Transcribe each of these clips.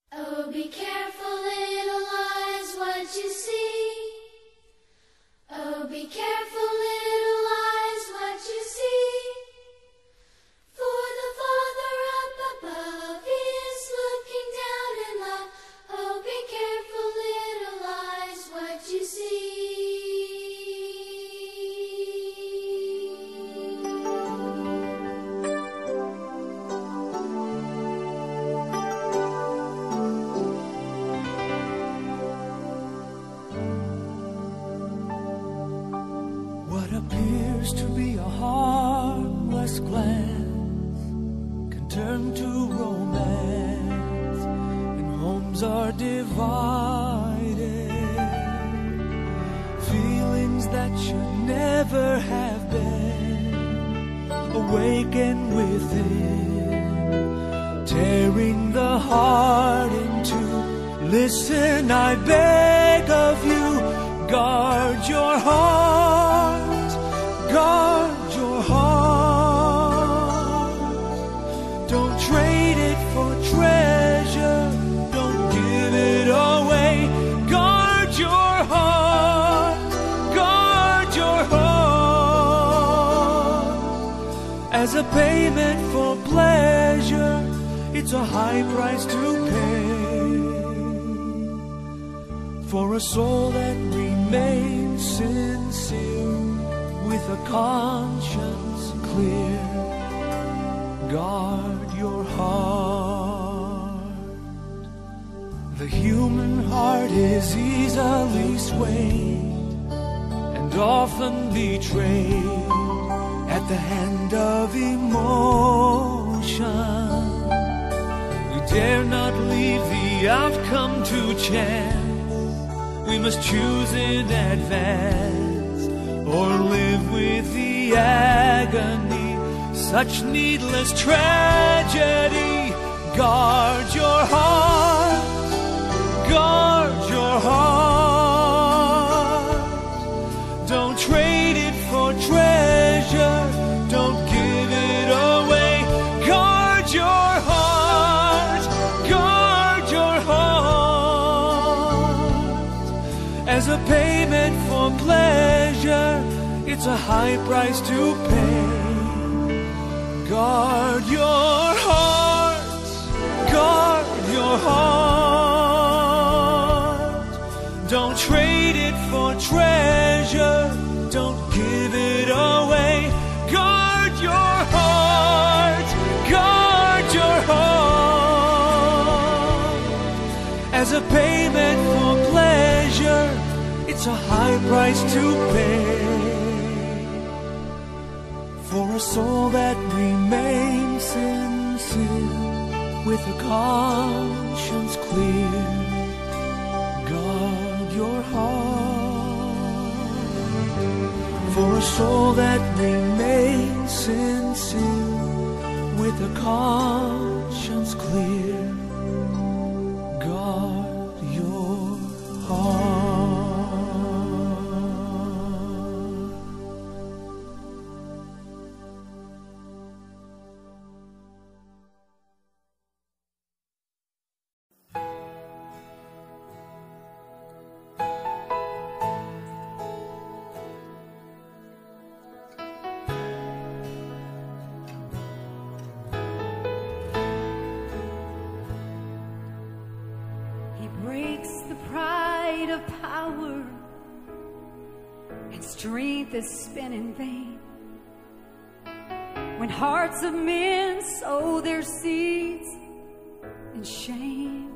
Oh, be careful, little eyes, what you see. Oh, be careful, little eyes, what you see. For the Father up above is looking down in love. Oh, be careful, little eyes, what you see. What appears to be a harmless glance can turn to romance, and homes are divided. Feelings that should never have been awaken within, tearing the heart in two. Listen, I beg of you, guard your heart. Guard your heart. Don't trade it for treasure. Don't give it away. Guard your heart. Guard your heart. As a payment for pleasure, it's a high price to pay for a soul that remains sincere, with a conscience clear. Guard your heart. The human heart is easily swayed and often betrayed at the hand of emotion. We dare not leave the outcome to chance. We must choose in advance, or live with the agony, such needless tragedy. Guard your heart, guard your heart. Don't trade it for treasure, don't give it away. Guard your heart, guard your heart. As a payment for pleasure, it's a high price to pay. Guard your heart, guard your heart. Don't trade it for treasure, don't give it away. Guard your heart, guard your heart. As a payment for pleasure, it's a high price to pay for a soul that remains sincere, with a conscience clear. Guard your heart. For a soul that remains sincere, with a conscience clear. Guard your heart. Strength is spent in vain when hearts of men sow their seeds in shame.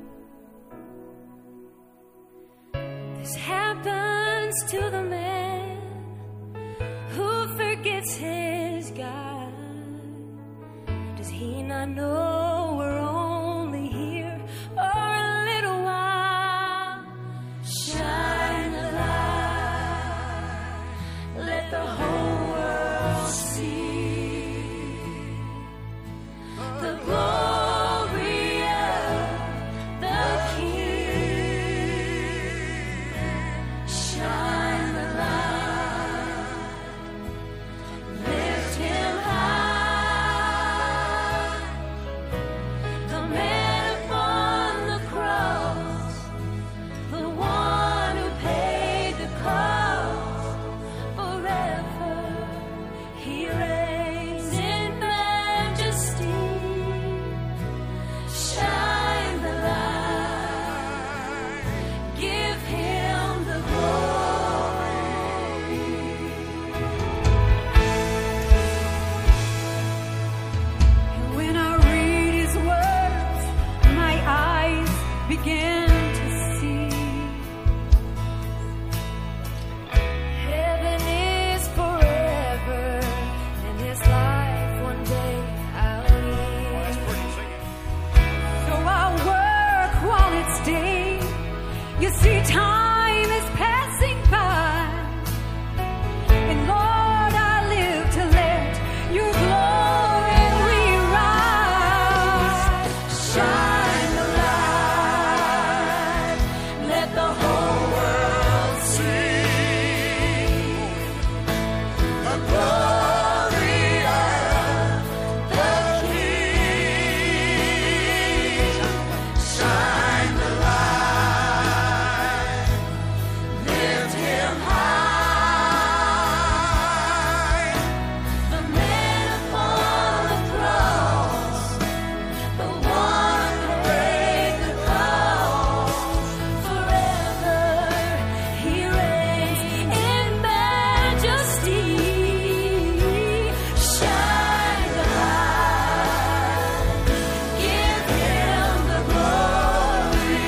This happens to the man who forgets his God. Does he not know we're only here for a little while? Shine a light, let the whole world see the glory of the King. Shine the light, lift him high. see time is passing by, and Lord, I live to let your glory rise. Shine the light, let the whole world see the glory of the King. Shine the light, lift him high. The man upon the cross, the one who paid the cost. Forever he reigns in majesty. Shine the light, give him the glory.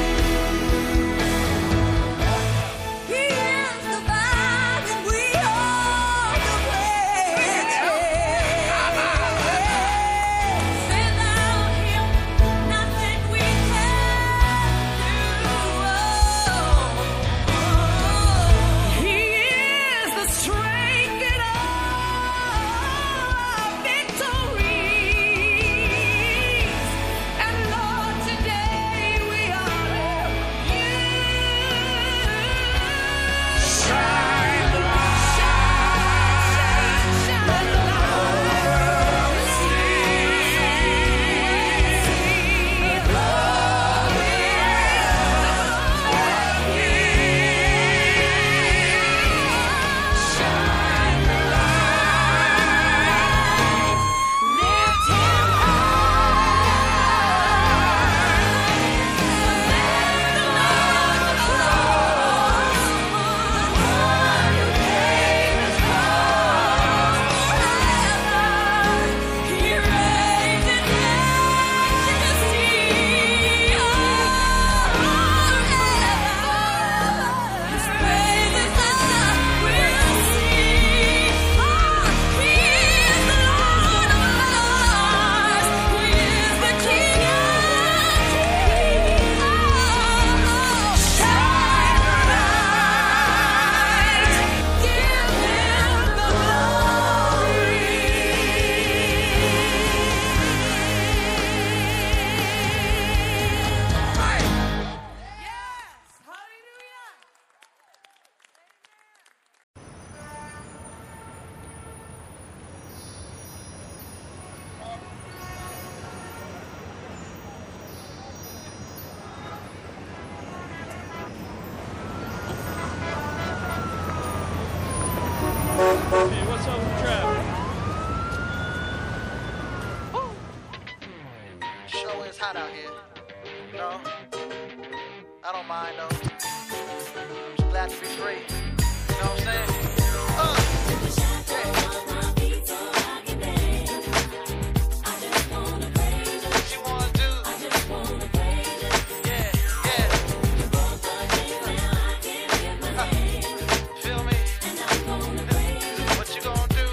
He is the vine and we are the branch. Without him, nothing we can do. He is the strength in our victories. And Lord, today we honor you. Shine the light, shine the light, see the glory of the King. Shine the light, lift him Hey, what's up with traffic? Sure is hot out here. No, I don't mind though. Just glad to be free. You know what I'm saying? Yeah. What you wanna do? Yeah, yeah. Feel me? What you gonna do?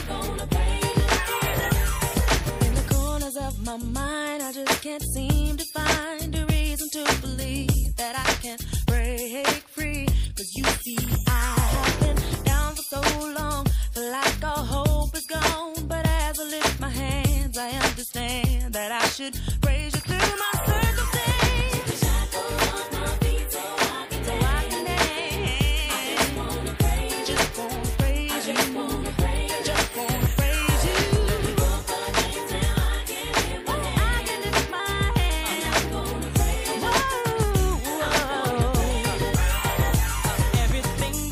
In the corners of my mind, I just can't seem to find a reason to believe that I can break free. 'Cause you see, I have been down for so long, feel like all hope is gone. But as I lift my hands, I understand that I should praise you through my circumstance. So I can dance. Just wanna praise you. Just wanna praise you. I can lift my hands. Whoa. Everything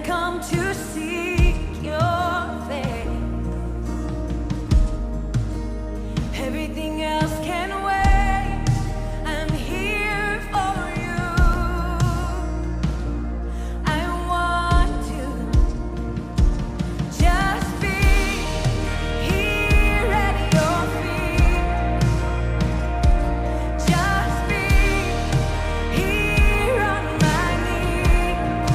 come to seek your face. Everything else can wait. I'm here for you. I want to just be here at your feet. Just be here on my knees.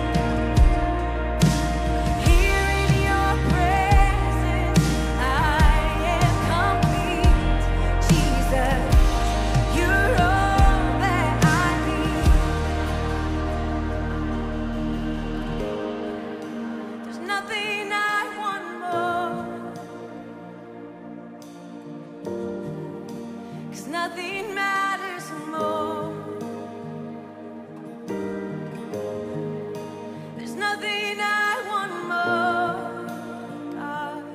Here in your presence, I am complete. Jesus, you're all that I need. There's nothing I want more. 'Cause nothing matters more. There's nothing I want more, God.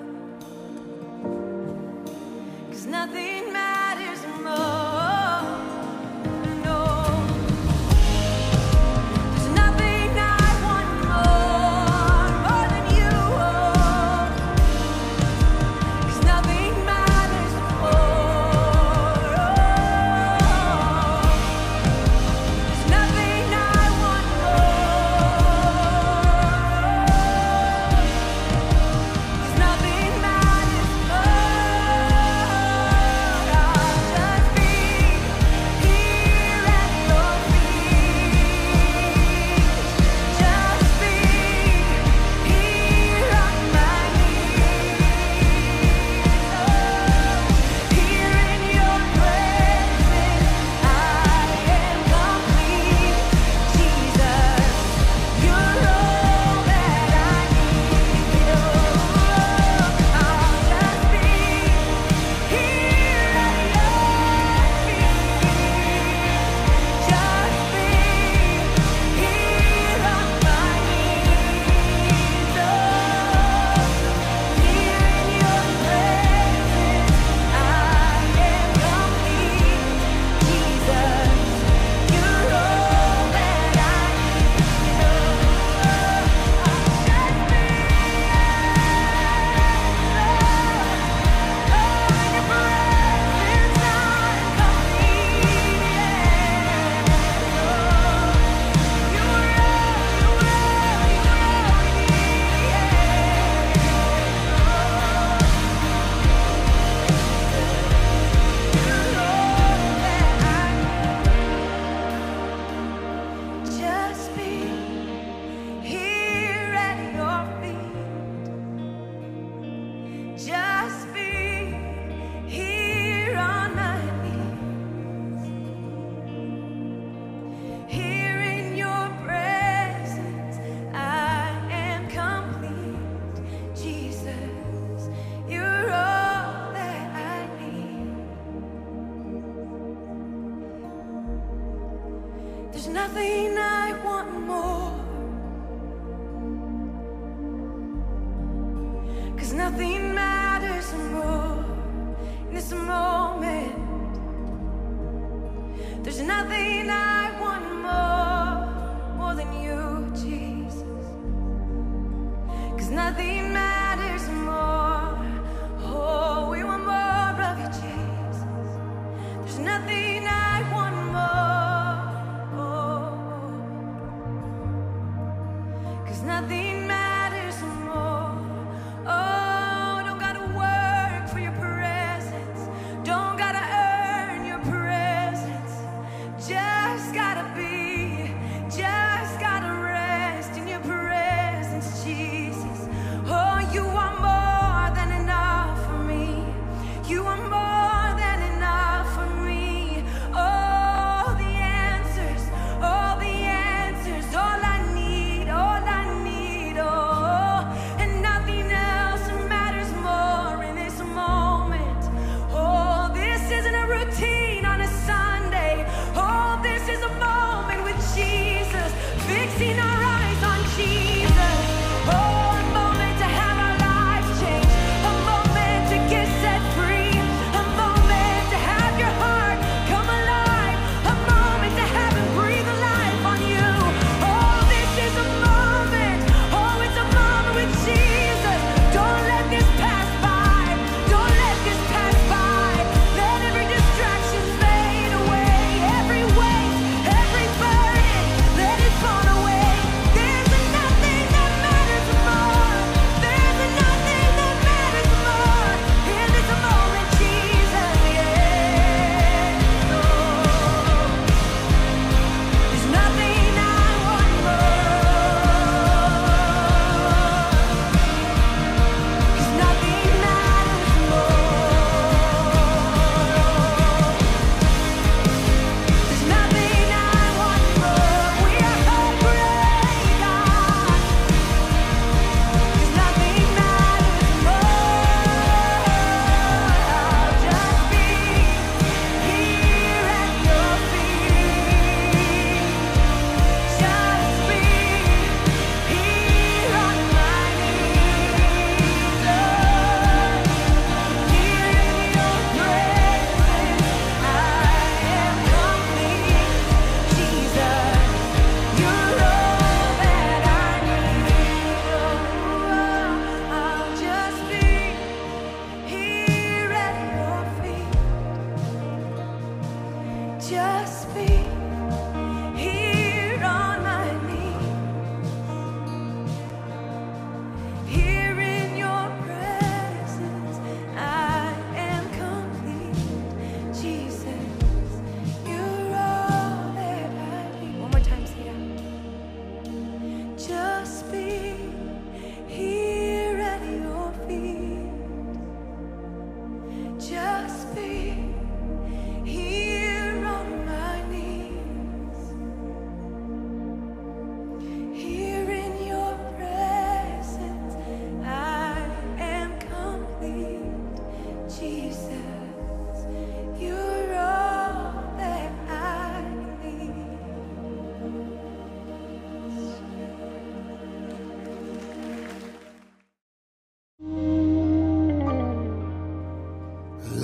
'Cause nothing matters more. No. There's nothing I want more than you. 'Cause nothing matters more. There's nothing I want more. 'Cause nothing matters more. I'll just be here at your feet. Just be here on my knees. Here in your presence, I am complete. Jesus, you're all that I need. I'll just be here at your feet. Just be here on my knees. Here in your presence, I am complete. Jesus, you're all that I need. Just be here at your feet. Just be here on my knees. Here in your presence, I am complete. Jesus, you're all that I need. There's nothing I want more. 'Cause nothing matters more in this moment. There's nothing I want more than you, Jesus. 'Cause nothing matters more. Oh, we want more of you, Jesus. There's nothing I want more. Oh, 'cause nothing matters more. Oh, don't gotta work for your presence. Don't gotta earn your presence. Just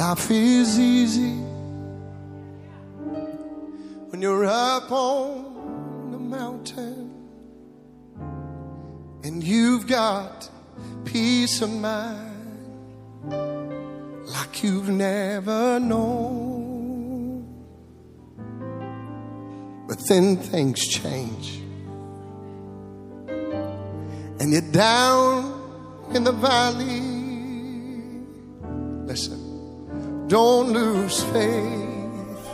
Life is easy when you're up on the mountain and you've got peace of mind like you've never known. But then things change and you're down in the valley. Listen, don't lose faith,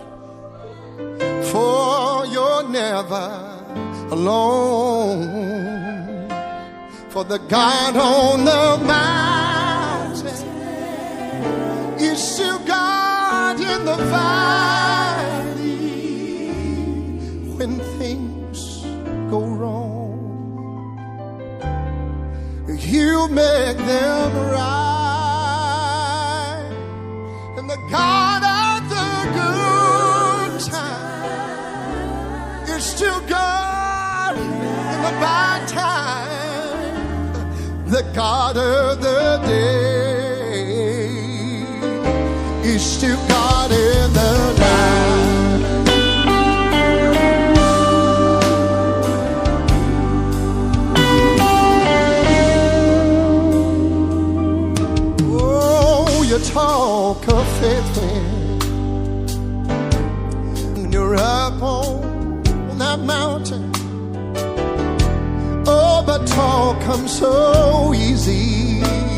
for you're never alone. For the God on the mountain is still God in the valley. When things go wrong, He'll make them right. And the God of the good time is still God in the bad time. The God of the day is still God in the night. Oh, you talk of faith when you're up on that mountain. Oh, but talk comes so easy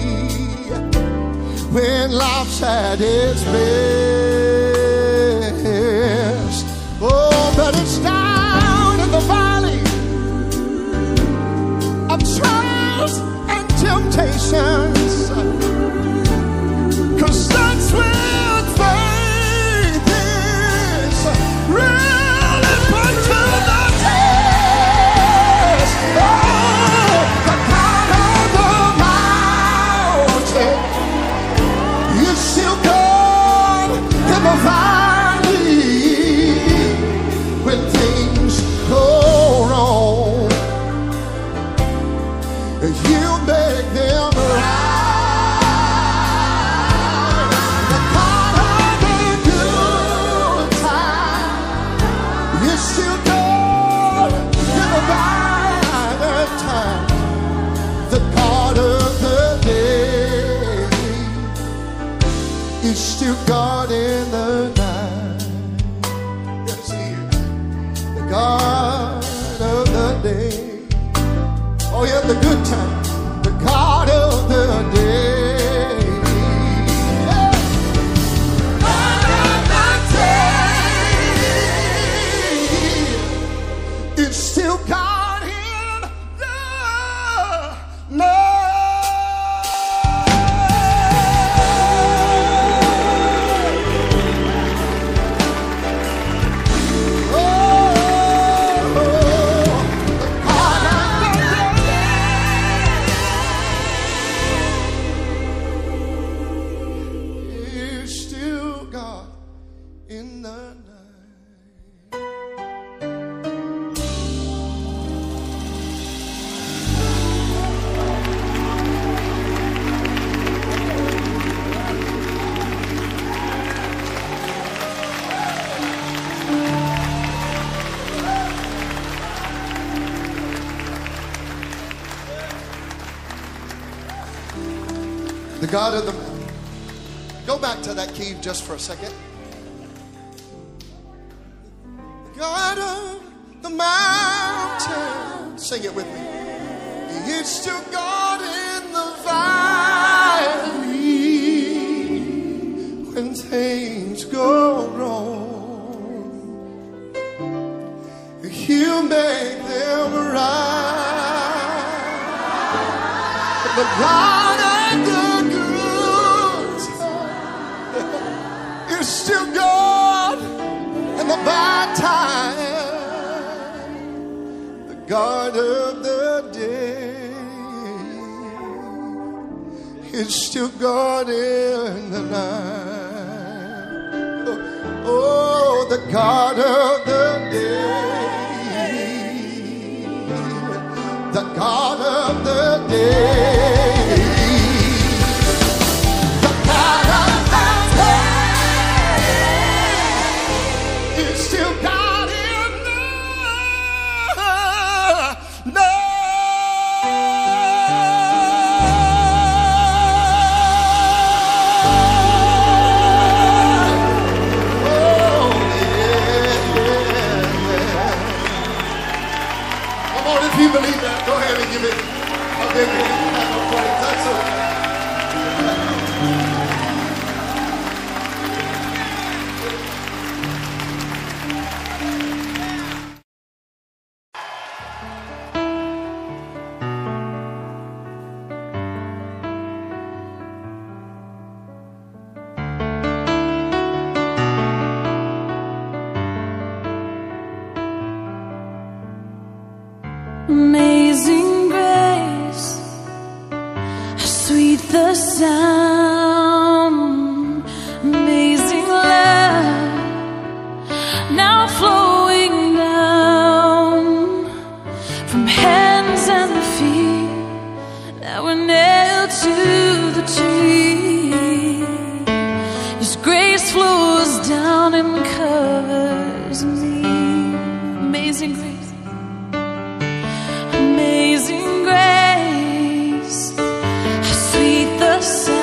when life's at its best. Oh, but it's down in the valley of trials and temptations, 'cause that's when faith is really put to the test. Oh, the God of the mountain is still God in the valley. When things go wrong, He'll make them right. The God of the good time is still God in the bad time. The God of the day is still God in the night. Yes, He is. The God of the day. Oh yeah, the good time. The God of the day. Yeah. God of the day is still God in the night. The God of the mountain. Go back to that key just for a second. The God of the mountain. Sing it with me. He is still God in the valley. When things go wrong, He'll make them right. The God of the still God in the bad time. The God of the day is still God in the night. Oh, the God of the day, the God of the day, the God of the day. If you believe that, go ahead and give it a big hand of praise. That's okay. Amazing grace, how sweet the sound. Amazing love, now flowing down from hands and feet that were nailed to the tree. His grace flows down and covers me. Amazing grace. Amazing grace, how sweet the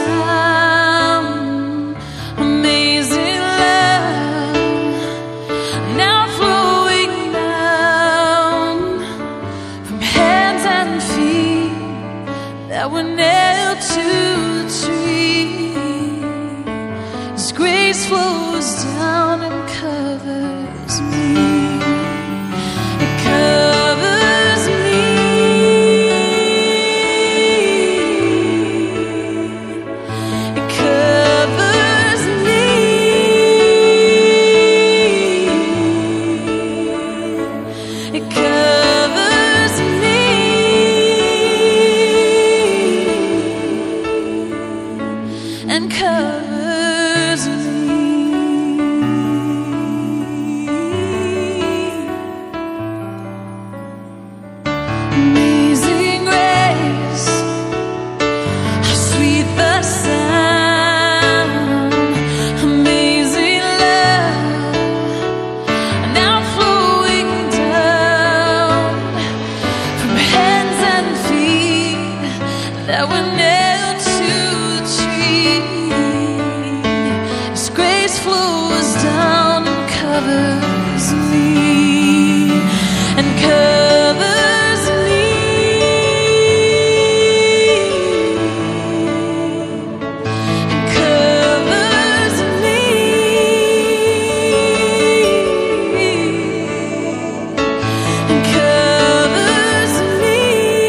sound. Amazing love, now flowing down from hands and feet that were nailed to the tree. His grace flows down and covers me. It covers me. And covers me. Amazing grace, how sweet the sound. Amazing love, now flowing down from hands and feet that were nailed to the tree. His grace flows down and covers me. And covers me. And covers me. And covers me.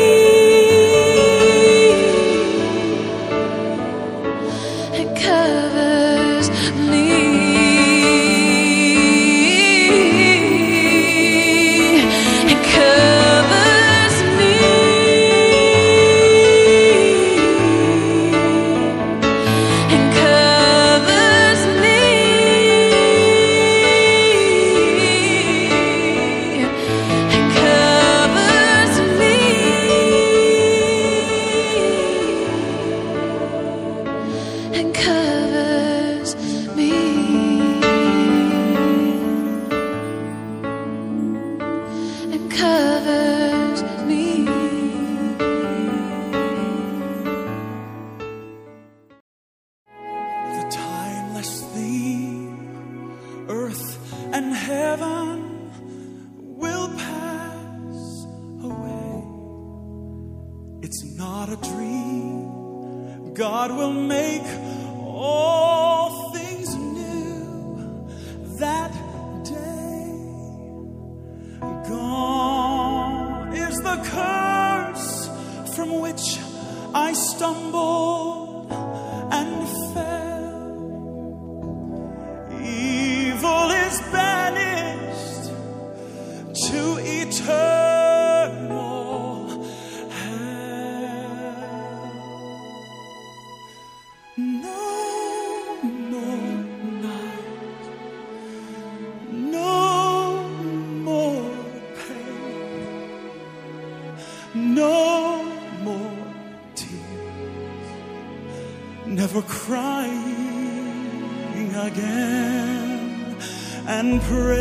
It covers me. It covers me. It covers me. It covers me. And covers me. And covers me. The timeless theme, earth and heaven will pass away. It's not a dream. God will make all things new that day. Gone is the curse from which I stumbled and fell. Evil is banished to eternal hell. No more night, no more pain, no more tears, never crying again, and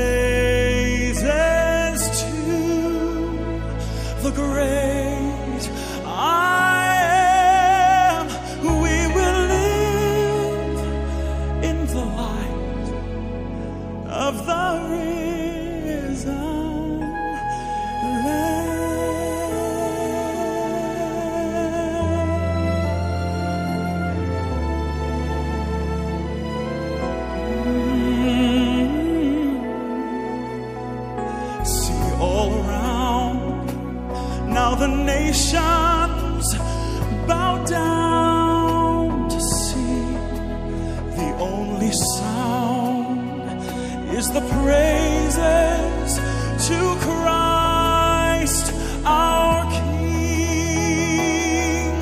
praises to the great I am. We will live in the light of the risen Lamb. the nations bow down to see. The only sound is the praises to Christ our King.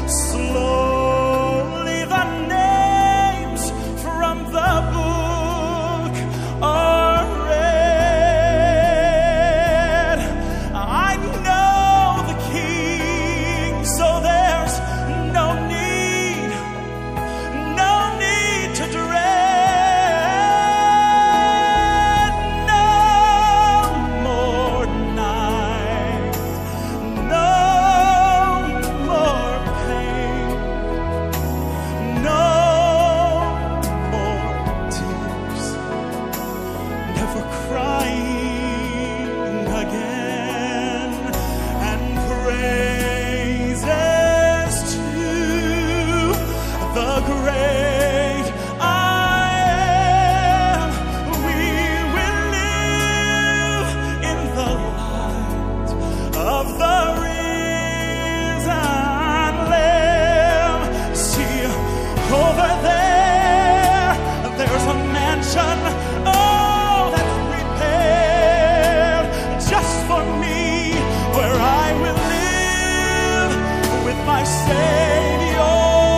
Slowly the names from the book are read. I know the King, so there's no need to dread. No more night, no more pain, no more tears, never crying again. And praises to the great I am. We will live in the light of the risen Lamb. See, over there's a mansion, oh, that's prepared just for me, where I will live with my Savior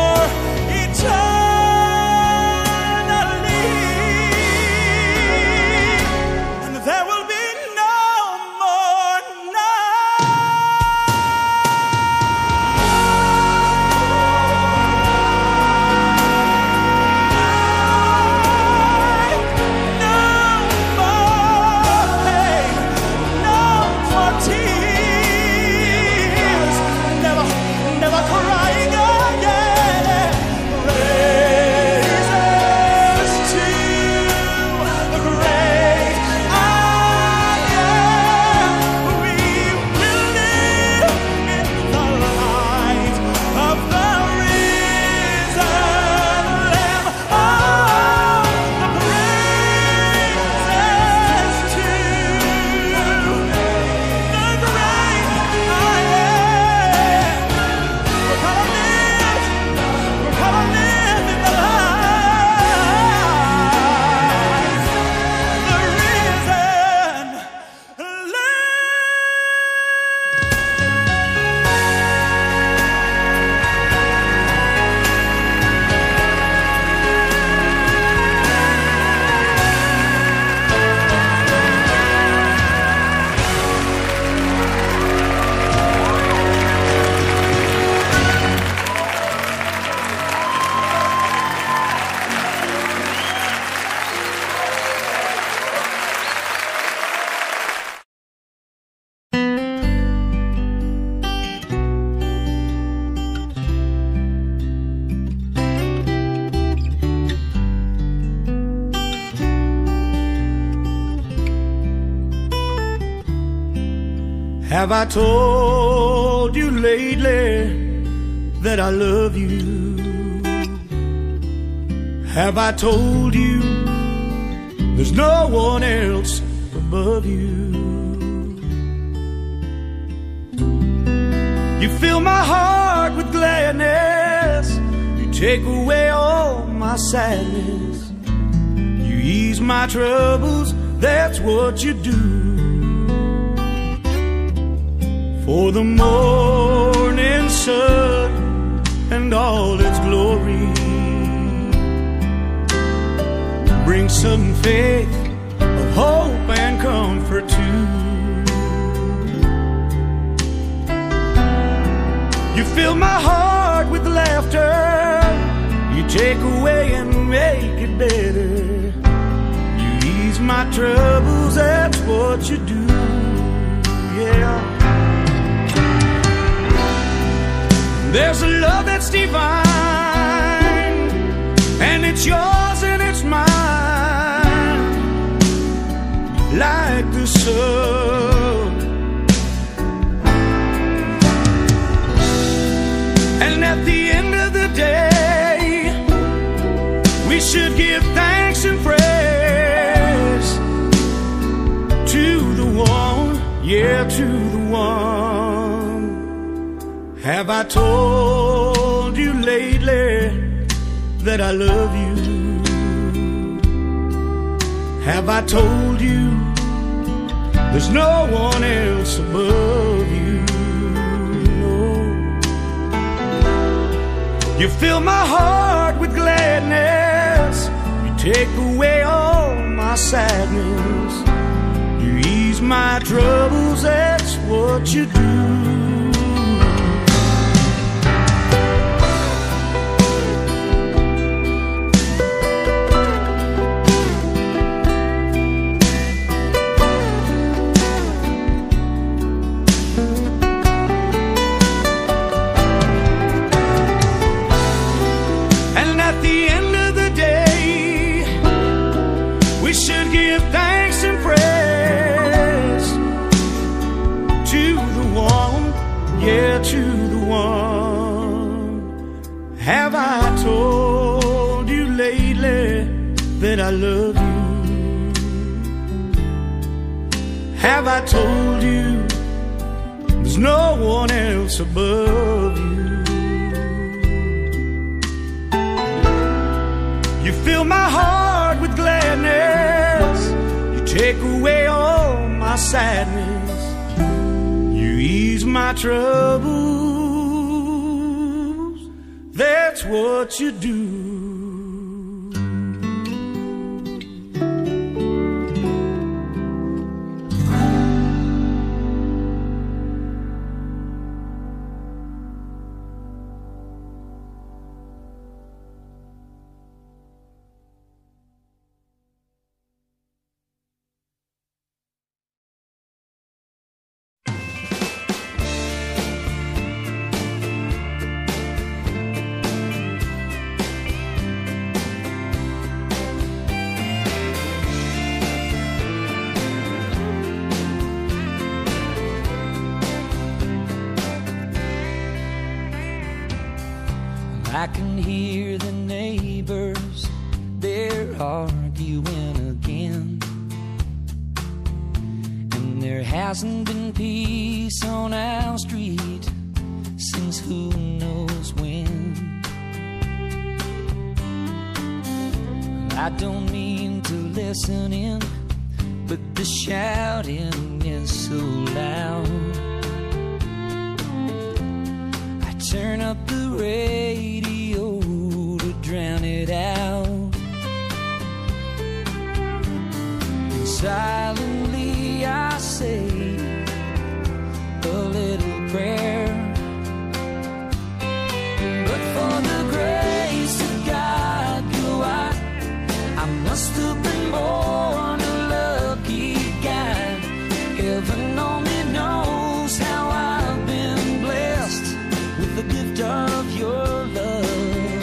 eternally. And there will be no more night, no more pain, no more tears, never crying again. Praises to the great I am. We will live in the light of the risen Lamb. Oh, the praises to the great I am. We're gonna live in the light, the risen Have I told you lately that I love you? Have I told you there's no one else above you? You fill my heart with gladness, you take away all my sadness, you ease my troubles, that's what you do. For the morning sun and all its glory brings some faith of hope and comfort too. You fill my heart with laughter, you take away and make it better, you ease my troubles, that's what you do, yeah. There's a love that's divine, and it's yours and it's mine, like the sun. And at the end of the day, we should give thanks and praise to the one, yeah, to the one Have I told you lately that I love you? Have I told you there's no one else above you? No. You fill my heart with gladness. You take away all my sadness. You ease my troubles, that's what you do. To the one. Have I told you lately that I love you? Have I told you there's no one else above you? You fill my heart with gladness. You take away all my sadness. Ease my troubles, that's what you do. I can hear the neighbors, they're arguing again. And there hasn't been peace on our street since who knows when. I don't mean to listen in, but the shouting is so loud. I turn up the radio to drown it out. And silently I say a little prayer. But for the grace of God, I must have been born a lucky guy. Heaven only knows how I've been blessed with the gift of your love.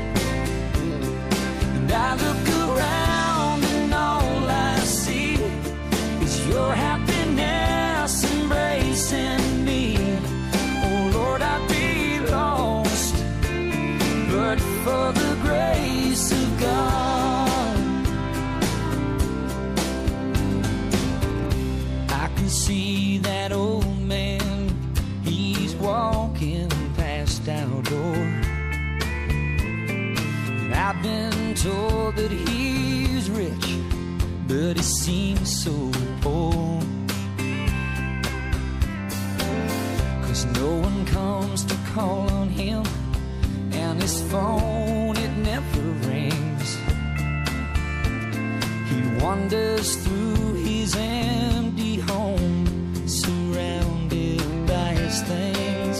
And I look around and all I see is your happiness embracing me. Oh Lord, I'd be lost but for the grace of God. I can see that old man, he's walking past our door. And I've been told that he's rich, but he seems so poor. 'Cause no one comes to call on him, and his phone, it never rings. He wanders through his empty home, surrounded by his things.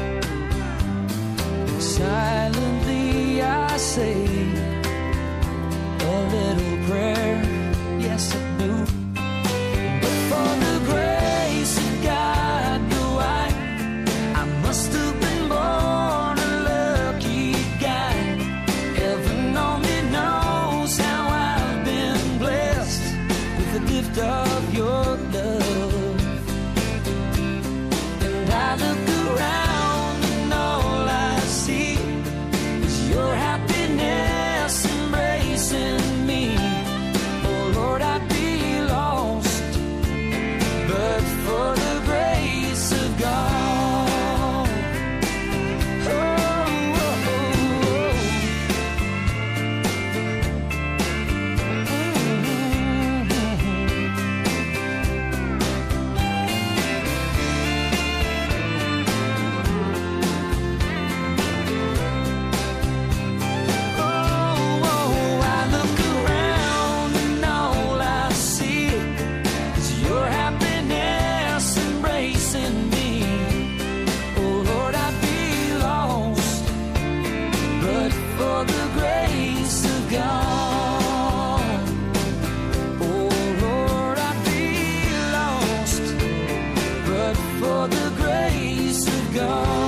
Silently I say a little prayer, yes I do. But for the grace of God, I must have been born a lucky guy. Heaven only knows how I've been blessed with the gift of your gone.